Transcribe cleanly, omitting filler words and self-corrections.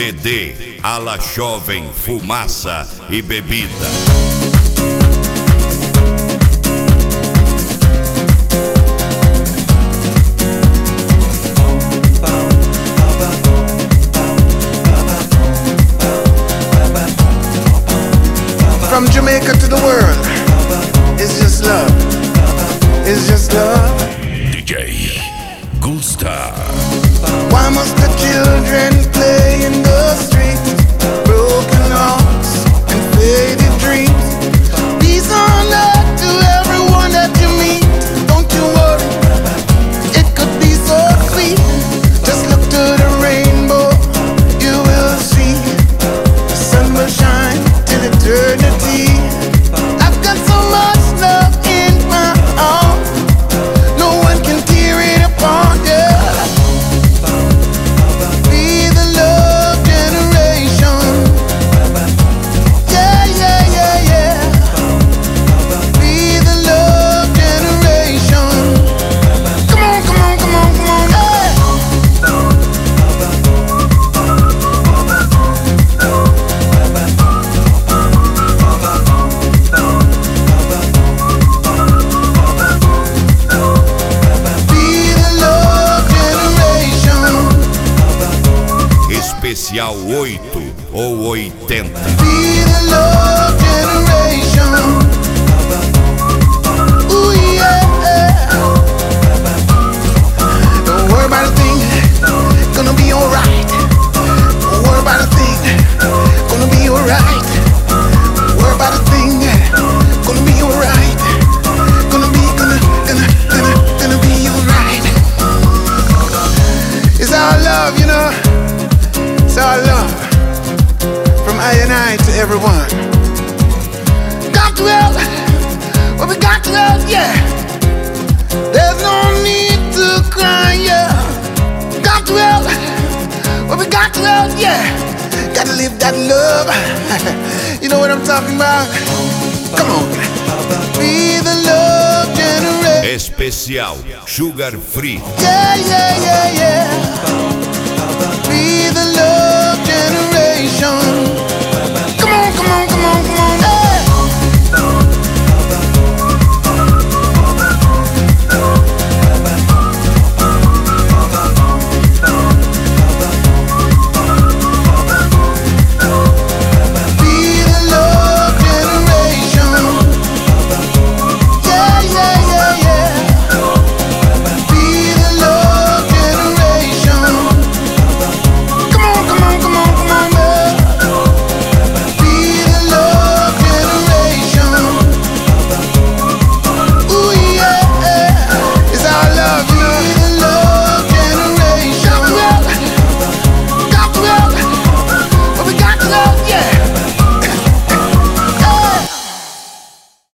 CD Ala Jovem, Fumaça e Bebida. From Jamaica to the world, it's just love. It's just love. DJ Gulstar. Why must the children play in the streets? Broken hearts and faded dreams. Peace on earth to everyone that you meet. Don't you worry, it could be so sweet. Just look to the rainbow, you will see. The sun will shine till eternity. I've got so much love in my heart, no one can tear it apart, yeah. Be the love generation. Yeah, yeah, yeah, yeah. Be the love generation. Come on, come on, come on, come on, hey. Be the love generation. Especial 8 ou 80. Be the love generation. Ooh, yeah. Don't worry about a thing, gonna be alright. Don't worry about a thing, gonna be alright. Don't worry about a thing, gonna be alright. Gonna be alright. It's our love, you know. It's our love. From I and I to everyone. Got to help, well we got to help, yeah. There's no need to cry, yeah. Got to help, well we got to help, yeah. Gotta live that love. You know what I'm talking about? Come on. Be the love generation. Especial Sugar Free. Yeah, yeah, yeah, yeah.